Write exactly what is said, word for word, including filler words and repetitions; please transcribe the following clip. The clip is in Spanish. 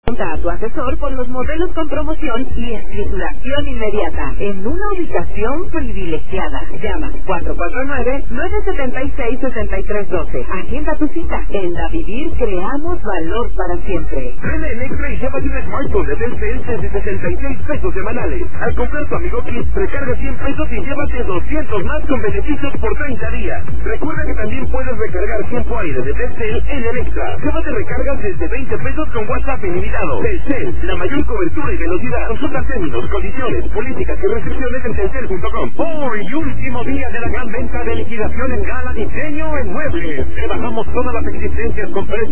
Pregunta a tu asesor por los modelos con promoción y escrituración inmediata en una ubicación privilegiada. Llama cuatro cuatro nueve, nueve siete seis, seis tres uno dos. Agenda tu cita. En Da Vivir creamos valor para siempre. Ven en Extra y llévate un smartphone de Telcel desde sesenta y seis pesos semanales. Al comprar tu Amigo Kit, recarga cien pesos y llévate doscientos más con beneficios por treinta días. Recuerda que también puedes recargar tiempo aire de Telcel en el Extra. Llévate recargas desde veinte pesos con WhatsApp ilimitado. Telcel, la mayor cobertura y velocidad. Consulta términos, condiciones, políticas y restricciones en telcel punto com. Hoy, último día de la gran venta de liquidación en Gala Diseño en Muebles. Te bajamos todas las existencias con precios